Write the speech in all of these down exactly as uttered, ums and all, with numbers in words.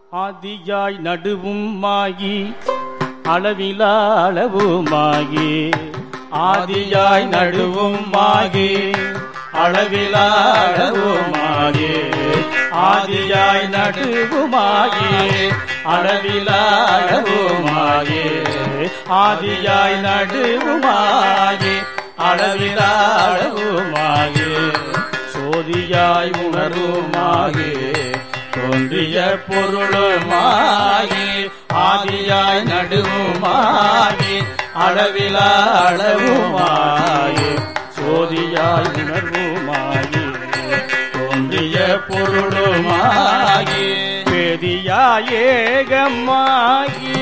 ஆதியாய் நடுவுமாகி அளவிலா அளவுமாகி ஆதியாய் நடுவுமாகி அளவிலா அளவுமாகி ஆதியாய் நடுவுமாகி அளவிலா அளவுமாகி ஆதியாய் நடுவுமாகி அளவிலா அளவுமாகி சோதியாய் உணர்வுமாகி தோன்றிய பொருளுமாகி ஆதியாய் நடுவுமாகி அளவிலா அளவுமாகி சோதியாய் உணர்வுமாகி தோன்றிய பொருளுமாகி வேதியாய் ஏகமாகி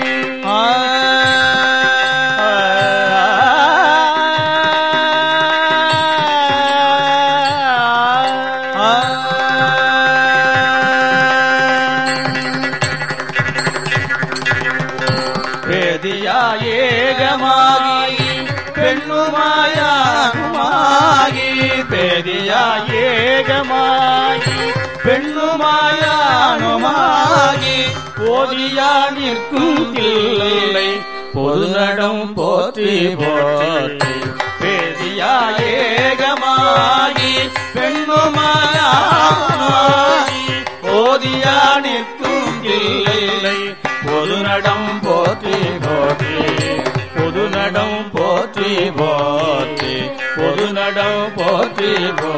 வேதியாய் ஏகமாகி பெண்ணுமாயானுமாகி வேதியாய் ஏகமாகி பெண்ணுமாயானுமாகி போதியா நிற்கும் தில்லை பொதுநடம் போற்றி போற்றி வேதியாய் ஏகமாகி பெண்ணுமாயானுமாகி போதியா நிற்கும் தில்லை பொதுநடம் போற்றி போற்றி பொதுநடம் போற்றி போற்றி பொதுநடம் போற்றி போற்றி